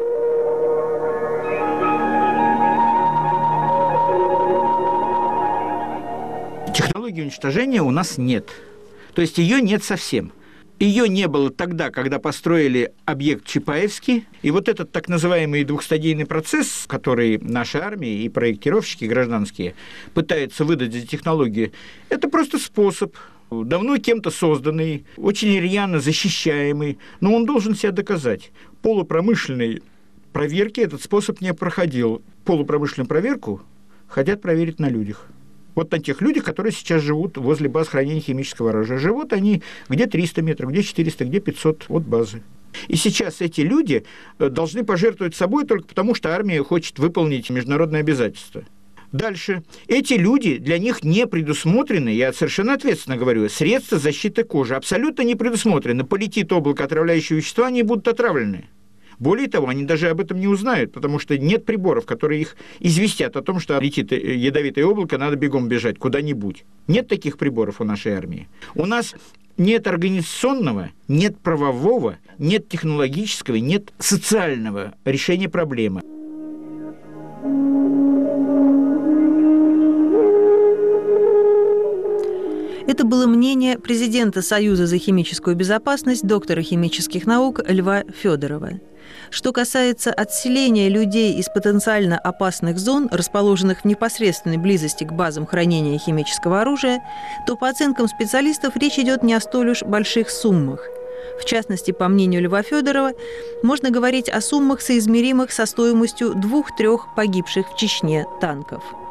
Технологии уничтожения у нас нет. То есть ее нет совсем. Ее не было тогда, когда построили объект Чапаевский. И вот этот так называемый двухстадийный процесс, который наша армия и проектировщики гражданские пытаются выдать за технологию, это просто способ, давно кем-то созданный, очень рьяно защищаемый, но он должен себя доказать. Полупромышленной проверки этот способ не проходил. Полупромышленную проверку хотят проверить на людях. Вот на тех людях, которые сейчас живут возле баз хранения химического оружия. Живут они где триста метров, где четыреста, где пятьсот от базы. И сейчас эти люди должны пожертвовать собой только потому, что армия хочет выполнить международные обязательства. Дальше. Эти люди, для них не предусмотрены, я совершенно ответственно говорю, средства защиты кожи. Абсолютно не предусмотрены. Полетит облако отравляющего вещества, они будут отравлены. Более того, они даже об этом не узнают, потому что нет приборов, которые их известят о том, что летит ядовитое облако, надо бегом бежать куда-нибудь. Нет таких приборов у нашей армии. У нас нет организационного, нет правового, нет технологического, нет социального решения проблемы. Это было мнение президента Союза за химическую безопасность, доктора химических наук Льва Федорова. Что касается отселения людей из потенциально опасных зон, расположенных в непосредственной близости к базам хранения химического оружия, то, по оценкам специалистов, речь идет не о столь уж больших суммах. В частности, по мнению Льва Федорова, можно говорить о суммах, соизмеримых со стоимостью двух-трех погибших в Чечне танков.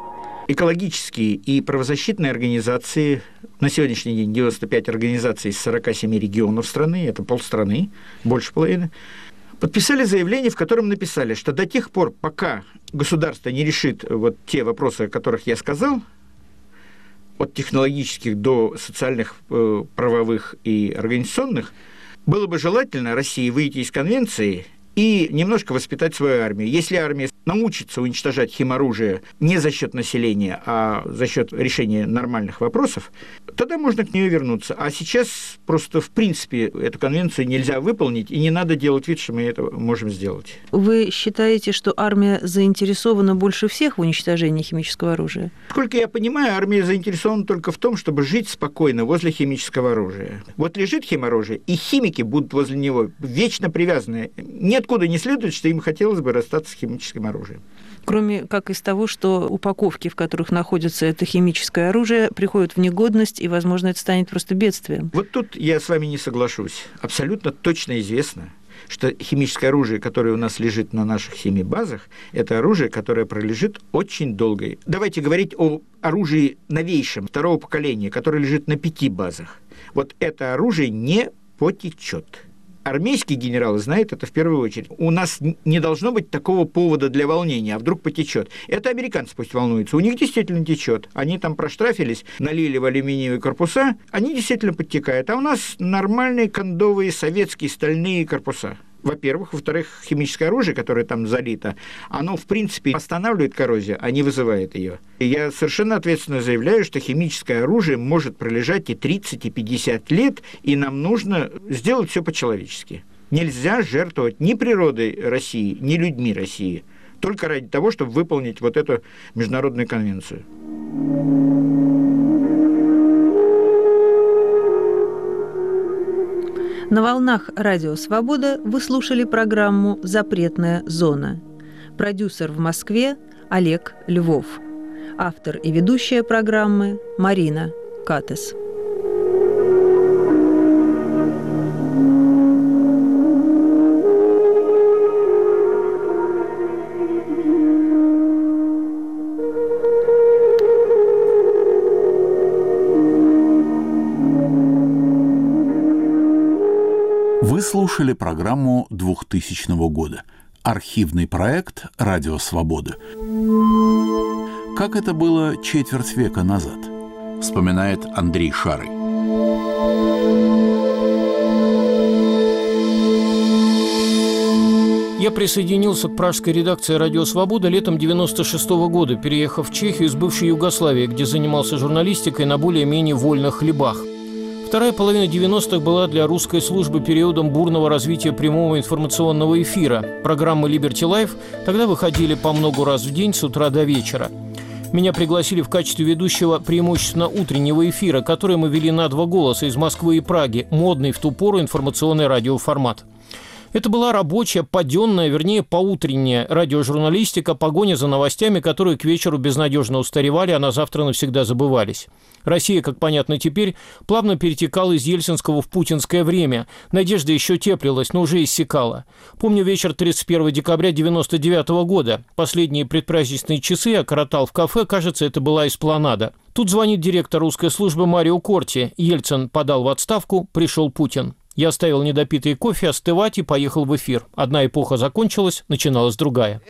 экологические и правозащитные организации, на сегодняшний день девяносто пять организаций из сорока семи регионов страны, это полстраны, больше половины, подписали заявление, в котором написали, что до тех пор, пока государство не решит вот те вопросы, о которых я сказал, от технологических до социальных, э, правовых и организационных, было бы желательно России выйти из конвенции и немножко воспитать свою армию. Если армия научится уничтожать химоружие не за счет населения, а за счет решения нормальных вопросов, тогда можно к ней вернуться. А сейчас просто, в принципе, эту конвенцию нельзя выполнить, и не надо делать вид, что мы это можем сделать. Вы считаете, что армия заинтересована больше всех в уничтожении химического оружия? Сколько я понимаю, армия заинтересована только в том, чтобы жить спокойно возле химического оружия. Вот лежит химоружие, и химики будут возле него вечно привязаны. Ниоткуда не следует, что им хотелось бы расстаться с химическим оружием. Кроме как из того, что упаковки, в которых находится это химическое оружие, приходят в негодность, и, возможно, это станет просто бедствием. Вот тут я с вами не соглашусь. Абсолютно точно известно, что химическое оружие, которое у нас лежит на наших семи базах, это оружие, которое пролежит очень долго. Давайте говорить о оружии новейшем, второго поколения, которое лежит на пяти базах. Вот это оружие не потечет. Армейские генералы знают это в первую очередь. У нас не должно быть такого повода для волнения, а вдруг потечет. Это американцы пусть волнуются. У них действительно течет. Они там проштрафились, налили в алюминиевые корпуса, они действительно подтекают. А у нас нормальные кондовые советские стальные корпуса. Во-первых. Во-вторых, химическое оружие, которое там залито, оно, в принципе, останавливает коррозию, а не вызывает ее. И я совершенно ответственно заявляю, что химическое оружие может пролежать и тридцать, и пятьдесят лет, и нам нужно сделать все по-человечески. Нельзя жертвовать ни природой России, ни людьми России, только ради того, чтобы выполнить вот эту международную конвенцию. На волнах «Радио Свобода» вы слушали программу «Запретная зона». Продюсер в Москве Олег Львов. Автор и ведущая программы Марина Катес. Вы слушали программу двухтысячного года. Архивный проект «Радио Свобода». Как это было четверть века назад, вспоминает Андрей Шарый. Я присоединился к пражской редакции «Радио Свобода» летом девяносто шестого года, переехав в Чехию из бывшей Югославии, где занимался журналистикой на более-менее вольных хлебах. Вторая половина девяностых была для русской службы периодом бурного развития прямого информационного эфира. Программы Liberty Life тогда выходили по много раз в день с утра до вечера. Меня пригласили в качестве ведущего преимущественно утреннего эфира, который мы вели на два голоса из Москвы и Праги, модный в ту пору информационный радиоформат. Это была рабочая, паденная, вернее, поутренняя радиожурналистика, погоня за новостями, которые к вечеру безнадежно устаревали, а на завтра навсегда забывались. Россия, как понятно теперь, плавно перетекала из ельцинского в путинское время. Надежда еще теплилась, но уже иссякала. Помню вечер тридцать первого декабря девяносто девятого года. Последние предпраздничные часы я коротал в кафе, кажется, это была эспланада. Тут звонит директор русской службы Марио Корти. Ельцин подал в отставку, пришел Путин. Я оставил недопитый кофе остывать и поехал в эфир. Одна эпоха закончилась, начиналась другая.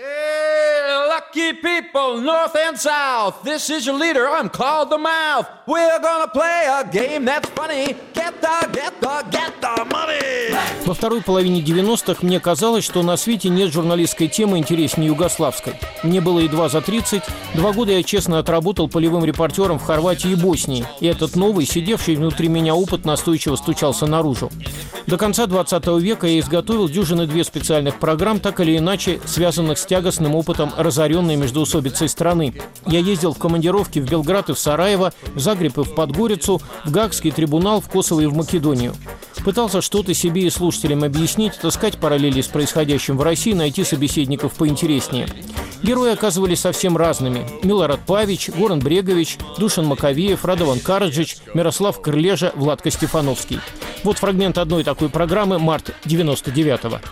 Lucky people, north and south. This is your leader, I'm called the mouth. We're gonna play a game that's funny. Get the, get the, get the money. Во второй половине девяностых мне казалось, что на свете нет журналистской темы интереснее югославской. Мне было едва за тридцать. Два года я честно отработал полевым репортером в Хорватии и Боснии. И этот новый, сидевший внутри меня опыт настойчиво стучался наружу. До конца двадцатого века я изготовил дюжины две специальных программ, так или иначе связанных с тягостным опытом разоренной междоусобицей страны. Я ездил в командировки в Белград и в Сараево, в Загреб и в Подгорицу, в Гаагский трибунал, в Косово и в Македонию. Пытался что-то себе и слушателям объяснить, таскать параллели с происходящим в России, найти собеседников поинтереснее. Герои оказывались совсем разными. Милорад Павич, Горан Брегович, Душан Маковеев, Радован Караджич, Мирослав Крылежа, Владко Стефановский. Вот фрагмент одной такой программы, март девяносто девятого.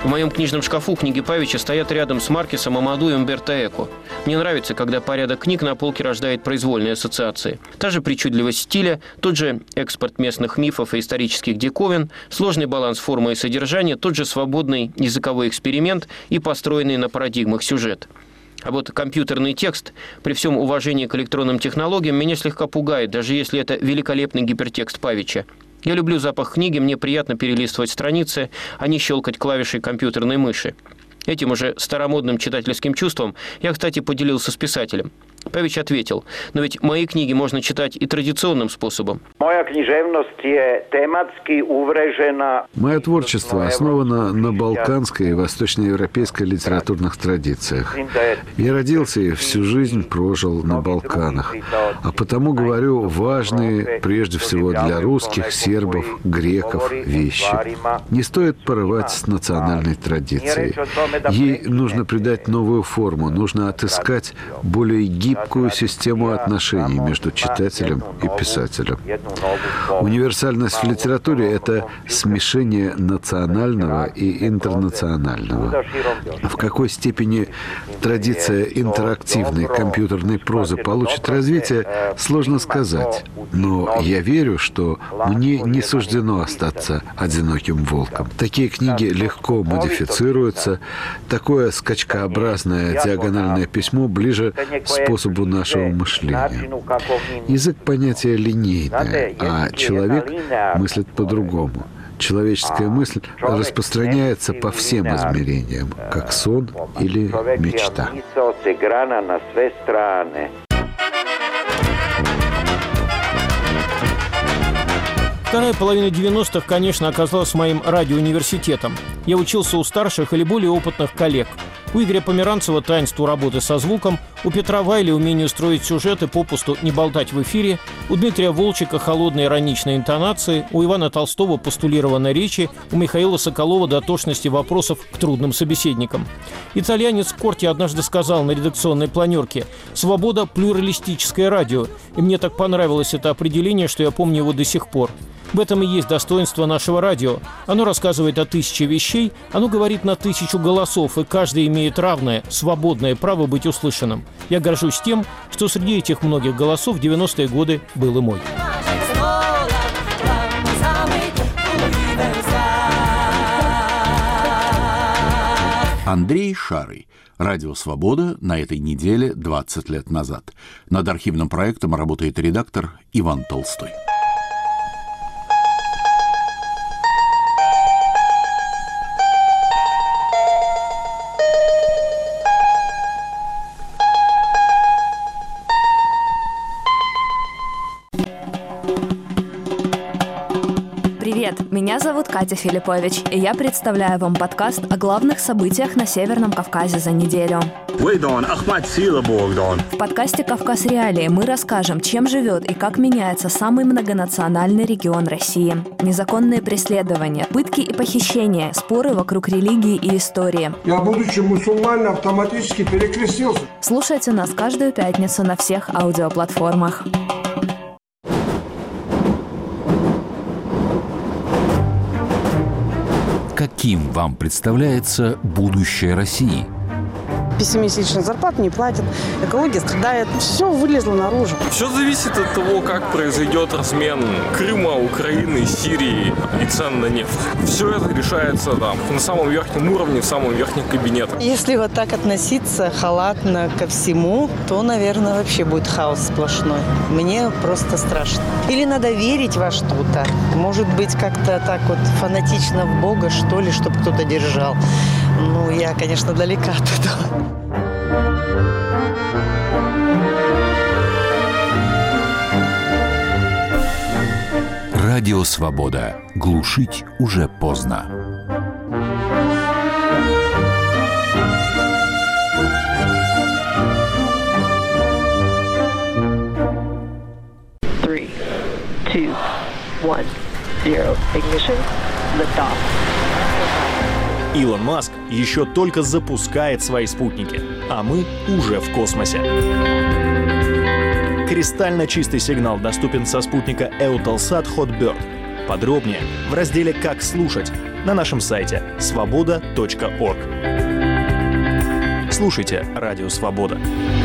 В моем книжном шкафу книги Павича стоят рядом с Маркесом, Амаду и Умберто Эко. Мне нравится, когда порядок книг на полке рождает произвольные ассоциации. Та же причудливость стиля, тот же экспорт местных мифов и исторических диковин, сложный баланс формы и содержания, тот же свободный языковой эксперимент и построенный на парадигмах сюжет. А вот компьютерный текст, при всем уважении к электронным технологиям, меня слегка пугает, даже если это великолепный гипертекст Павича. Я люблю запах книги, мне приятно перелистывать страницы, а не щелкать клавишей компьютерной мыши. Этим уже старомодным читательским чувством я, кстати, поделился с писателем. Павич ответил: но ведь мои книги можно читать и традиционным способом. Моя книжевность тематски уврежена. Мое творчество основано на балканской и восточноевропейской литературных традициях. Я родился и всю жизнь прожил на Балканах, а потому говорю важные, прежде всего для русских, сербов, греков, вещи. Не стоит порывать с национальной традицией. Ей нужно придать новую форму, нужно отыскать более гибкую гибкую систему отношений между читателем и писателем. Универсальность в литературе – это смешение национального и интернационального. В какой степени традиция интерактивной компьютерной прозы получит развитие, сложно сказать. Но я верю, что мне не суждено остаться одиноким волком. Такие книги легко модифицируются. Такое скачкообразное диагональное письмо ближе способу нашего мышления. Язык — понятие линейное, а человек мыслит по-другому. Человеческая мысль распространяется по всем измерениям, как сон или мечта. Вторая половина девяностых, конечно, оказалась моим радиоуниверситетом. Я учился у старших или более опытных коллег. У Игоря Померанцева таинству работы со звуком, у Петра Вайли умению строить сюжеты, попусту не болтать в эфире, у Дмитрия Волчика холодной ироничной интонации, у Ивана Толстого постулированной речи, у Михаила Соколова дотошности вопросов к трудным собеседникам. Итальянец Корти однажды сказал на редакционной планерке: «Свобода – плюралистическое радио». И мне так понравилось это определение, что я помню его до сих пор. В этом и есть достоинство нашего радио. Оно рассказывает о тысяче вещей, оно говорит на тысячу голосов, и каждый имеет равное, свободное право быть услышанным. Я горжусь тем, что среди этих многих голосов в девяностые годы был и мой. Андрей Шарый. Радио «Свобода» на этой неделе двадцать лет назад. Над архивным проектом работает редактор Иван Толстой. Привет, меня зовут Катя Филиппович, и я представляю вам подкаст о главных событиях на Северном Кавказе за неделю. В подкасте «Кавказ Реалии» мы расскажем, чем живет и как меняется самый многонациональный регион России. Незаконные преследования, пытки и похищения, споры вокруг религии и истории. Я, будучи мусульманином, автоматически перекрестился. Слушайте нас каждую пятницу на всех аудиоплатформах. Каким вам представляется будущее России? Пессимистичных зарплат не платят, экология страдает. Все вылезло наружу. Все зависит от того, как произойдет размен Крыма, Украины, Сирии и цен на нефть. Все это решается там, на самом верхнем уровне, в самом верхнем кабинете. Если вот так относиться халатно ко всему, то, наверное, вообще будет хаос сплошной. Мне просто страшно. Или надо верить во что-то. Может быть, как-то так вот фанатично в Бога, что ли, чтобы кто-то держал. Ну, я, конечно, далека от этого. Радио «Свобода». Глушить уже поздно. Three, two, one, zero. Ignition. Liftoff. Илон Маск еще только запускает свои спутники, а мы уже в космосе. Кристально чистый сигнал доступен со спутника Eutelsat Hotbird. Подробнее в разделе «Как слушать» на нашем сайте свобода точка орг. Слушайте «Радио Свобода».